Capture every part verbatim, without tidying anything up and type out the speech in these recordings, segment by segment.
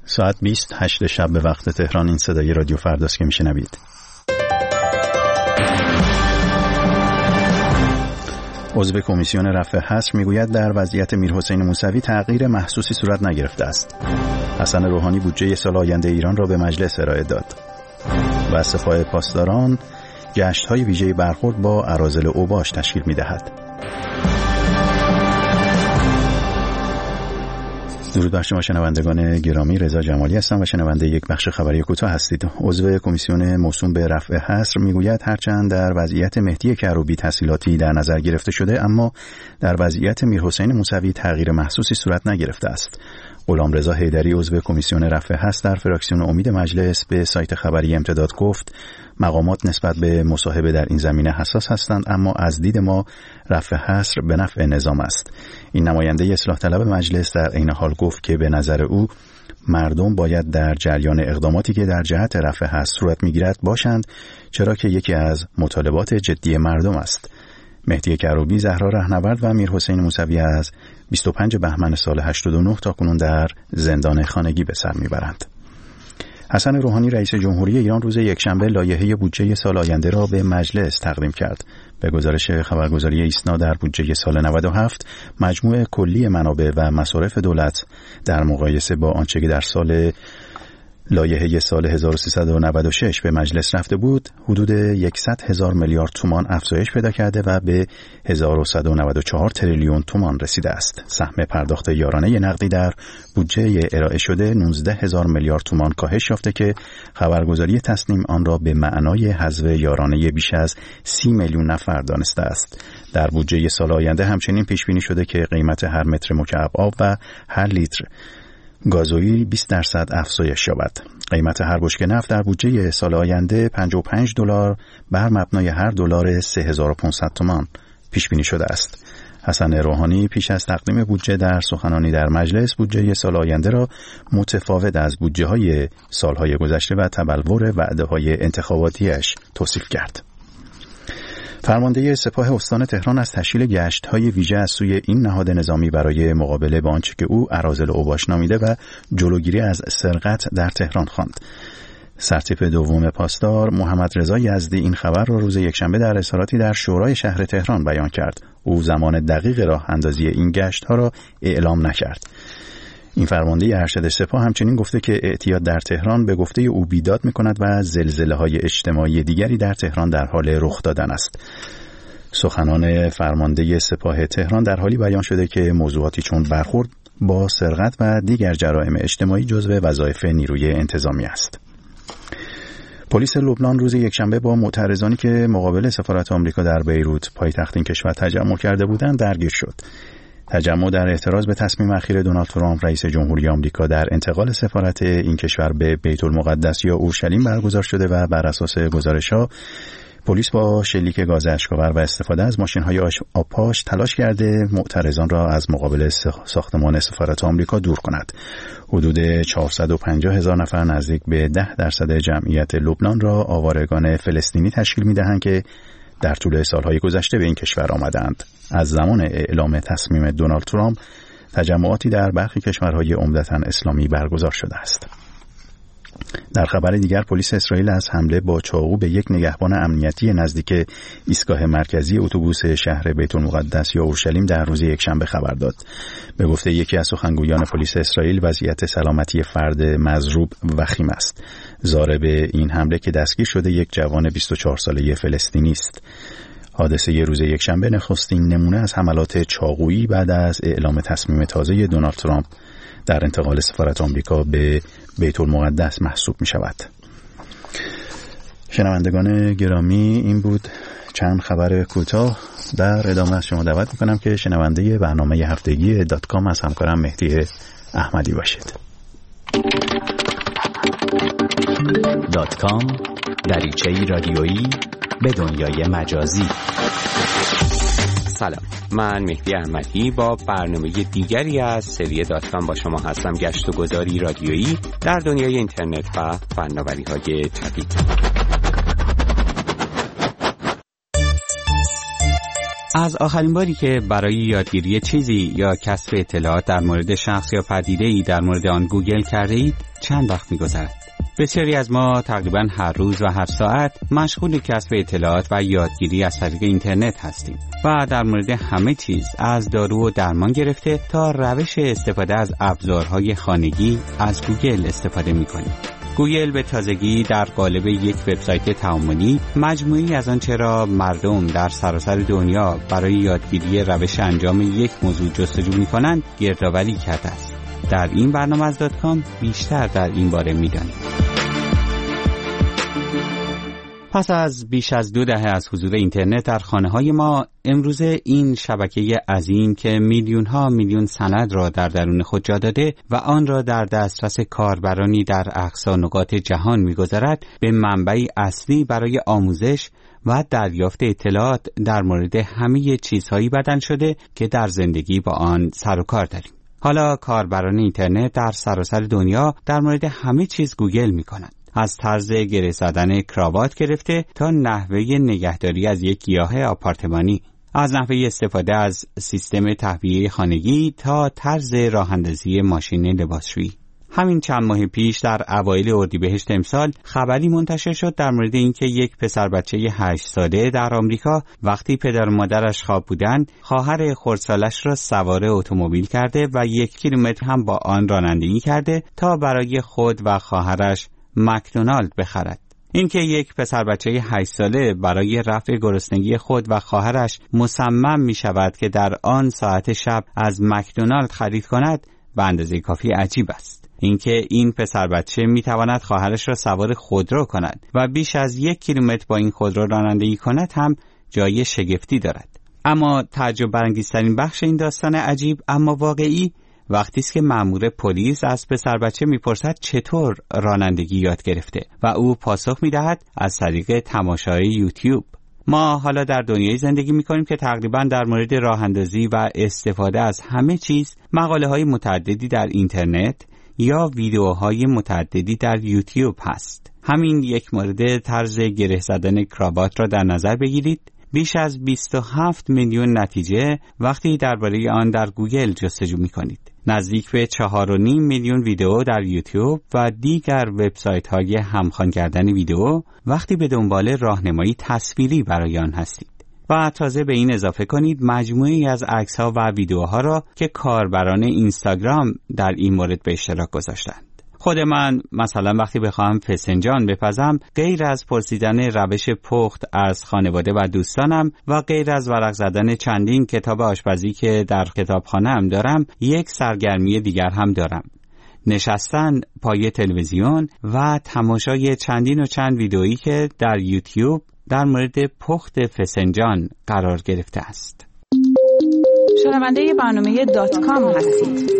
ساعت بیست هشت شب به وقت تهران. این صدای رادیو فرداست که میشنوید. عضو کمیسیون رفع حصر میگوید در وضعیت میرحسین موسوی تغییر محسوسی صورت نگرفته است. حسن روحانی بودجه سال آینده ایران را به مجلس ارائه داد. و صفای پاسداران گشت‌های ویژه برخورد با اراذل اوباش تشکیل می‌دهد. درود بر شما شنوندگان گرامی، رضا جمالی هستم و شنونده یک بخش خبری کوتاه هستید. عضو کمیسیون موسوم به رفع حصر میگوید هرچند در وضعیت مهدی کروبی تسهیلاتی در نظر گرفته شده، اما در وضعیت میرحسین موسوی تغییر محسوسی صورت نگرفته است. غلامرضا حیدری عضو کمیسیون رفع حصر در فراکسیون امید مجلس به سایت خبری امتداد گفت مقامات نسبت به مصاحبه در این زمینه حساس هستند، اما از دید ما رفع حصر به نفع نظام است. این نماینده اصلاح طلب مجلس در عین حال گفت که به نظر او مردم باید در جریان اقداماتی که در جهت رفع حصر صورت میگیرد باشند، چرا که یکی از مطالبات جدی مردم است. مهدی کروبی، زهرا رهنورد و میرحسین موسوی از بیست و پنج بهمن سال هشتاد و نه تا کنون در زندان خانگی به سر میبرند. حسن روحانی رئیس جمهوری ایران روز یکشنبه لایحه بودجه سال آینده را به مجلس تقدیم کرد. به گزارش خبرگزاری ایسنا در بودجه سال نود و هفت مجموع کلی منابع و مصارف دولت در مقایسه با آنچه که در سال لایحه سال هزار و سیصد و نود و شش به مجلس رفته بود حدود صد هزار میلیارد تومان افزایش پیدا کرده و به هزار و صد و نود و چهار تریلیون تومان رسیده است. سهم پرداخت یارانه نقدی در بودجه ارائه شده نوزده هزار میلیارد تومان کاهش یافته که خبرگزاری تسنیم آن را به معنای حذف یارانه بیش از سی میلیون نفر دانسته است. در بودجه سال آینده همچنین پیش بینی شده که قیمت هر متر مکعب آب و هر لیتر گازوئیل بیست درصد افزایش یابد. قیمت هر بشکه نفت در بودجه سال آینده پنجاه و پنج دلار بر مبنای هر دلار سه هزار و پانصد تومان پیش بینی شده است. حسن روحانی پیش از تقدیم بودجه در سخنرانی در مجلس بودجه سال آینده را متفاوت از بودجه‌های سالهای گذشته و تبلور وعده‌های انتخاباتیش توصیف کرد. فرمانده سپاه استان تهران از تشکیل گشت‌های ویژه از سوی این نهاد نظامی برای مقابله با آنچه که او اراذل اوباش نامیده و جلوگیری از سرقت در تهران خواند. سرتیپ دوم پاسدار محمد رضا یزدی این خبر را روز یکشنبه در اظهاراتی در شورای شهر تهران بیان کرد. او زمان دقیق راه اندازی این گشت‌ها را اعلام نکرد. این فرمانده ارشد سپاه همچنین گفته که اعتیاد در تهران به گفته او بیداد می‌کند و زلزله‌های اجتماعی دیگری در تهران در حال رخ دادن است. سخنان فرمانده سپاه تهران در حالی بیان شده که موضوعاتی چون برخورد با سرقت و دیگر جرائم اجتماعی جزو وظایف نیروی انتظامی است. پلیس لبنان روز یکشنبه با معترضانی که مقابل سفارت آمریکا در بیروت پایتخت این کشور تجمع کرده بودند درگیر شد. تجمع در اعتراض به تصمیم اخیر دونالد ترامپ رئیس جمهوری آمریکا در انتقال سفارت این کشور به بیت المقدس یا اورشلیم برگزار شده و بر اساس گزارش‌ها پلیس با شلیک گاز اشک‌آور و استفاده از ماشین‌های آبپاش تلاش کرده معترضان را از مقابل ساختمان سفارت آمریکا دور کند. حدود چهارصد و پنجاه هزار نفر نزدیک به ده درصد جمعیت لبنان را آوارگان فلسطینی تشکیل می‌دهند که در طول سالهای گذشته به این کشور آمدند. از زمان اعلام تصمیم دونالد ترامپ تجمعاتی در برخی کشورهای عمدتاً اسلامی برگزار شده است. در خبر دیگر پلیس اسرائیل از حمله با چاقو به یک نگهبان امنیتی نزدیک ایستگاه مرکزی اتوبوس شهر بیت المقدس یا اورشلیم در روز یکشنبه خبر داد. به گفته یکی از سخنگویان پلیس اسرائیل وضعیت سلامتی فرد مضروب وخیم است. ضارب این حمله که دستگیر شده یک جوان بیست و چهار ساله فلسطینی است. حادثه روز یکشنبه نخستین نمونه از حملات چاقویی بعد از اعلام تصمیم تازه دونالد ترامپ در انتقال سفارت آمریکا به بیت المقدس محسوب می شود. شنوندگان گرامی، این بود چند خبر کوتاه. در ادامه از شما دعوت می کنم که شنونده برنامه هفتگی دات کام از همکارم مهدی احمدی باشید. دات کام، دریچه‌ای رادیویی به دنیای مجازی. سلام، من مهدی احمدی با برنامه دیگری از سری دات کام با شما هستم. گشت و گذاری رادیویی در دنیای اینترنت و فناوری‌های جدید. از آخرین باری که برای یادگیری چیزی یا کسب اطلاعات در مورد شخص یا پدیده‌ای در مورد آن گوگل کرده اید چند وقت می‌گذرد؟ بسیاری از ما تقریباً هر روز و هر ساعت مشغول کسب اطلاعات و یادگیری از طریق اینترنت هستیم و در مورد همه چیز از دارو و درمان گرفته تا روش استفاده از ابزارهای خانگی از گوگل استفاده می‌کنیم. گوگل به تازگی در قالب یک وبسایت تعاملی مجموعی از آنچه را مردم در سراسر دنیا برای یادگیری روش انجام یک موضوع جستجو می‌کنند گردآوری کرده است. در این برنامه از دات کام بیشتر در این باره می‌دانیم. پس از بیش از دو دهه از حضور اینترنت در خانه‌های ما، امروزه این شبکه عظیم که میلیون‌ها میلیون سند را در درون خود جا داده و آن را در دسترس کاربرانی در اقصا نقاط جهان می‌گذارد، به منبعی اصلی برای آموزش و دریافت اطلاعات در مورد همه چیزهایی بدل شده که در زندگی با آن سر و کار داریم. حالا کاربران اینترنت در سراسر دنیا در مورد همه چیز گوگل می‌کنند. از طرز گره زدن کراوات گرفته تا نحوه نگهداری از یک گیاه آپارتمانی، از نحوه استفاده از سیستم تهویه خانگی تا طرز راه‌اندازی ماشین لباسشویی. همین چند ماه پیش در اوایل اردیبهشت امسال خبری منتشر شد در مورد اینکه یک پسر بچه هشت ساله در آمریکا وقتی پدر و مادرش خواب بودند، خواهر خردسالش را سوار اتومبیل کرده و یک کیلومتر هم با آن رانندگی کرده تا برای خود و خواهرش مکدونالد بخرد. اینکه یک پسر بچه هشت ساله برای رفع گرسنگی خود و خواهرش مصمم می شود که در آن ساعت شب از مکدونالد خرید کند به اندازه کافی عجیب است. اینکه این پسر بچه می تواند خواهرش را سوار خودرو کند و بیش از یک کیلومتر با این خودرو رانندگی کند هم جای شگفتی دارد. اما تعجب برانگیزترین بخش این داستان عجیب اما واقعی وقتی است که مأمور پلیس از پسر بچه میپرسد چطور رانندگی یاد گرفته و او پاسخ میدهد از طریق تماشای یوتیوب. ما حالا در دنیای زندگی میکنیم که تقریبا در مورد راه اندازی و استفاده از همه چیز مقاله های متعددی در اینترنت یا ویدیوهای متعددی در یوتیوب هست. همین یک مورد طرز گره زدن کراوات را در نظر بگیرید. بیش از بیست و هفت میلیون نتیجه وقتی درباره آن در گوگل جستجو می‌کنید. نزدیک به چهار و نیم میلیون ویدیو در یوتیوب و دیگر وبسایت‌های همخوان کردن ویدیو وقتی به دنبال راهنمایی تصویری برای آن هستید. و تازه به این اضافه کنید مجموعی از عکس‌ها و ویدیوها را که کاربران اینستاگرام در این مورد به اشتراک گذاشتند. خود من مثلا وقتی بخوام فسنجان بپزم، غیر از پرسیدن روش پخت از خانواده و دوستانم و غیر از ورق زدن چندین کتاب آشپزی که در کتابخانه‌ام دارم، یک سرگرمی دیگر هم دارم: نشستن پای تلویزیون و تماشای چندین و چند ویدئویی که در یوتیوب در مورد پخت فسنجان قرار گرفته است. شنونده برنامه دات کام هستید.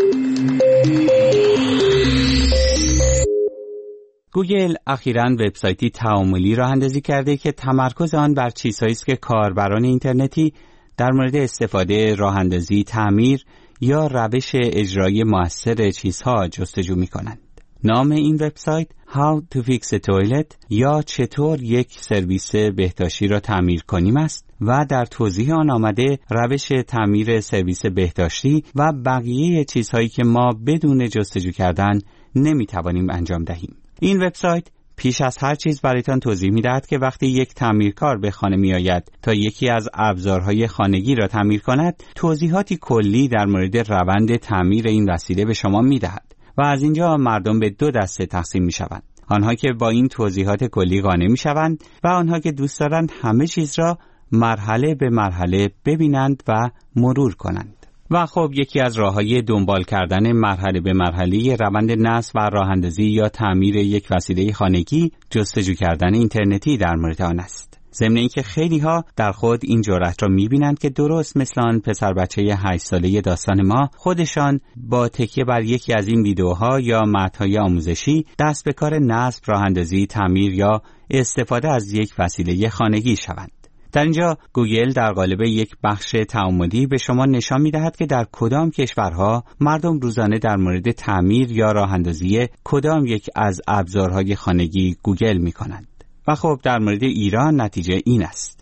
گوگل اخیراً وبسایتی تعاملی راه اندازی کرده که تمرکز آن بر چیزهایی است که کاربران اینترنتی در مورد استفاده، راه اندازی، تعمیر یا روش اجرایی مؤثر چیزها جستجو می‌کنند. نام این وبسایت How to fix a toilet یا چطور یک سرویس بهداشتی را تعمیر کنیم است و در توضیح آن آمده روش تعمیر سرویس بهداشتی و بقیه چیزهایی که ما بدون جستجو کردن نمی‌توانیم انجام دهیم. این وبسایت پیش از هر چیز برایتان توضیح می‌دهد که وقتی یک تعمیرکار به خانه می‌آید تا یکی از ابزارهای خانگی را تعمیر کند، توضیحاتی کلی در مورد روند تعمیر این وسیله به شما می‌دهد و از اینجا مردم به دو دسته تقسیم می‌شوند: آنها که با این توضیحات کلی قانع می‌شوند و آنها که دوست دارند همه چیز را مرحله به مرحله ببینند و مرور کنند. و خب یکی از راه‌های دنبال کردن مرحله به مرحله روند نصب و راه‌اندازی یا تعمیر یک وسیله خانگی جستجو کردن اینترنتی در مورد آن است. ضمن اینکه خیلی‌ها در خود این جرأت را می‌بینند که درست مثل آن پسر بچه هشت ساله داستان ما، خودشان با تکیه بر یکی از این ویدیوها یا متن‌های آموزشی دست به کار نصب، راه‌اندازی، تعمیر یا استفاده از یک وسیله خانگی شوند. در اینجا گوگل در قالب یک بخش تعاملی به شما نشان می‌دهد که در کدام کشورها مردم روزانه در مورد تعمیر یا راه‌اندازی کدام یک از ابزارهای خانگی گوگل می‌کنند. و خب در مورد ایران نتیجه این است: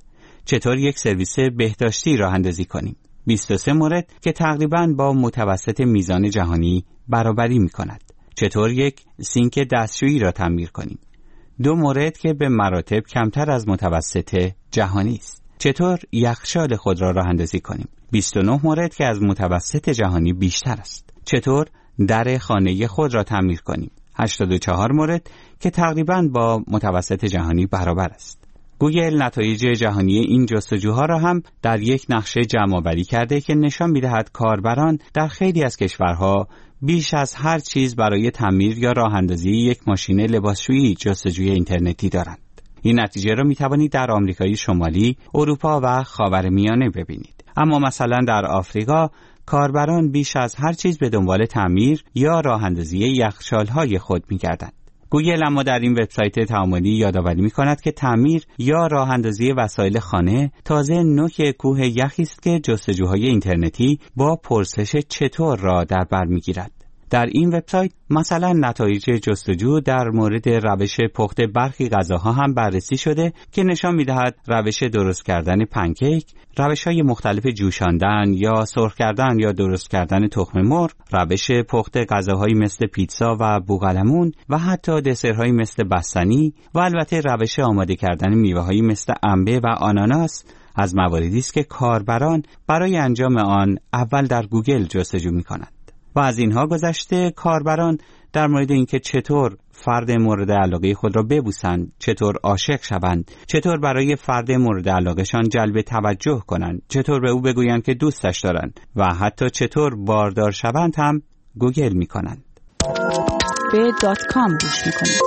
چطور یک سرویس بهداشتی راه اندازی کنیم. بیست و سه مورد که تقریباً با متوسط میزان جهانی برابری می‌کند. چطور یک سینک دستشویی را تعمیر کنیم. دو مورد که به مراتب کمتر از متوسط جهانی است. چطور یخچال خود را راه اندازی کنیم. بیست و نه مورد که از متوسط جهانی بیشتر است. چطور در خانه خود را تعمیر کنیم. هشتاد و چهار مورد که تقریباً با متوسط جهانی برابر است. گوگل نتایج جهانی این جستجوها را هم در یک نقشه جمع‌آوری کرده که نشان می‌دهد کاربران در خیلی از کشورها بیش از هر چیز برای تعمیر یا راه‌اندازی یک ماشین لباسشویی جستجوی اینترنتی دارند. این نتیجه را می‌توانید در آمریکای شمالی، اروپا و خاورمیانه ببینید. اما مثلا در آفریقا کاربران بیش از هر چیز به دنبال تعمیر یا راه‌اندازی یخچال‌های خود می‌گردند. گوگل اما در این وبسایت تعاملی یادآوری می‌کند که تعمیر یا راه‌اندازی وسایل خانه تازه نوک کوه یخی است که جستجوهای اینترنتی با پرسش چطور را در بر می‌گیرد. در این وبسایت مثلا نتایج جستجو در مورد روش پخت برخی غذاها هم بررسی شده که نشان می‌دهد روش درست کردن پنکیک، روش‌های مختلف جوشاندن یا سرخ کردن یا درست کردن تخم مرغ، روش پخت غذاهایی مثل پیتزا و بوقلمون و حتی دسرهایی مثل بستنی و البته روش آماده کردن میوه‌هایی مثل انبه و آناناس از مواردی است که کاربران برای انجام آن اول در گوگل جستجو می‌کنند. و از اینها گذشته کاربران در مورد اینکه چطور فرد مورد علاقه خود را ببوسند، چطور عاشق شوند، چطور برای فرد مورد علاقهشان جلب توجه کنند، چطور به او بگویند که دوستش دارند و حتی چطور باردار شوند هم گوگل می کنند. به دات کام گوش می کنید.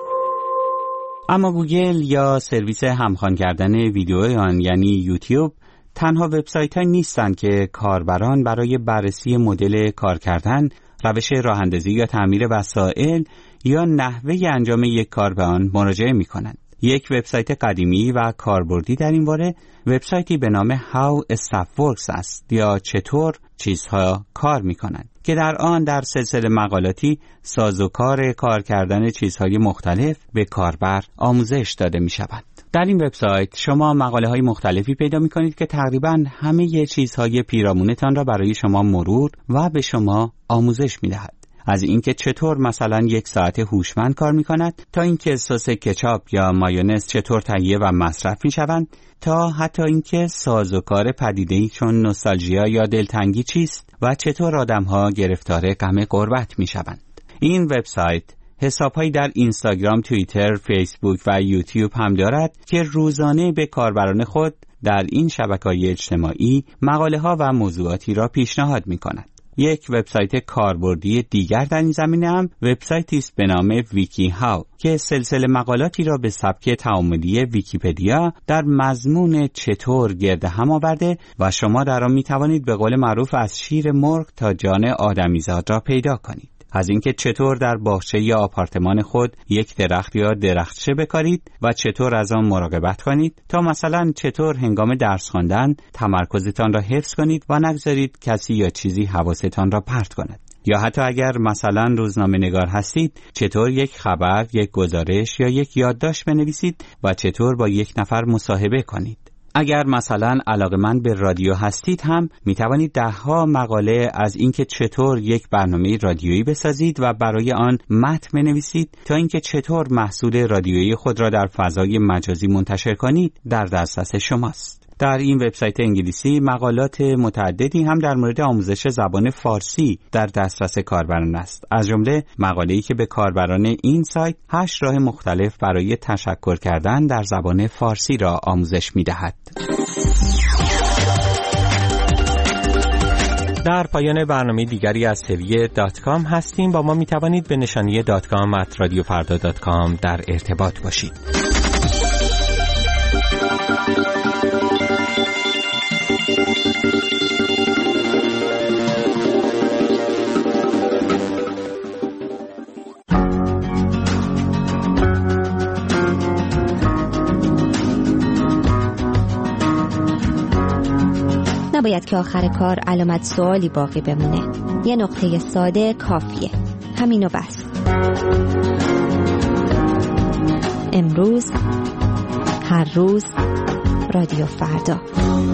اما گوگل یا سرویس همخوان کردن ویدیوی آن یعنی یوتیوب تنها وبسایت ها نیستند که کاربران برای بررسی مدل کار کردن، روش راه‌اندازی یا تعمیر وسایل یا نحوه انجام یک کار به آن مراجعه می کنند. یک وبسایت قدیمی و کاربردی در این باره وبسایتی به نام How Stuff Works است یا چطور چیزها کار می کنند که در آن در سلسله مقالاتی سازوکار کار کردن چیزهای مختلف به کاربر آموزش داده می شود. در این وبسایت شما مقاله های مختلفی پیدا می کنید که تقریباً همه چیزهای پیرامونتان را برای شما مرور و به شما آموزش می دهد. از اینکه چطور مثلا یک ساعت هوشمند کار می کند تا اینکه سس کچاپ یا مایونز چطور تهیه و مصرف می شوند تا حتی اینکه سازوکار پدیده‌ای چون نوستالژیا یا دلتنگی چیست و چطور آدم‌ها گرفتار غم غربت می شوند. این وبسایت حساب‌هایی در اینستاگرام، توییتر، فیسبوک و یوتیوب هم دارد که روزانه به کاربران خود در این شبکه‌های اجتماعی مقاله‌ها و موضوعاتی را پیشنهاد می‌کند. یک وبسایت کاربردی دیگر در این زمینه هم وبسایتی است به نام ویکی هاو که سلسله مقالاتی را به سبک تعاملی ویکی‌پدیا در مضمون چطور گرد هم آورده و شما در آن می‌توانید به قول معروف از شیر مرغ تا جان آدمیزاد را پیدا کنید. از اینکه چطور در باغچه یا آپارتمان خود یک درخت یا درختچه بکارید و چطور از آن مراقبت کنید تا مثلا چطور هنگام درس خواندن تمرکزتان را حفظ کنید و نگذارید کسی یا چیزی حواستان را پرت کند. یا حتی اگر مثلا روزنامه نگار هستید چطور یک خبر، یک گزارش یا یک یادداشت بنویسید و چطور با یک نفر مصاحبه کنید. اگر مثلا علاقه‌مند به رادیو هستید هم می توانید ده ها مقاله از اینکه چطور یک برنامه رادیویی بسازید و برای آن متن بنویسید تا اینکه چطور محصول رادیویی خود را در فضای مجازی منتشر کنید در دسترس شماست. در این وبسایت انگلیسی مقالات متعددی هم در مورد آموزش زبان فارسی در دسترس کاربران است. از جمله مقاله‌ای که به کاربران این سایت هشت راه مختلف برای تشکر کردن در زبان فارسی را آموزش می‌دهد. در پایان برنامه دیگری از سری دات کام هستیم. با ما می‌توانید به نشانی دات کام ات رادیو فردا دات کام در ارتباط باشید. نباید که آخر کار علامت سوالی باقی بمونه. یه نقطه ساده کافیه. همینو بس. امروز هر روز رادیو فردا.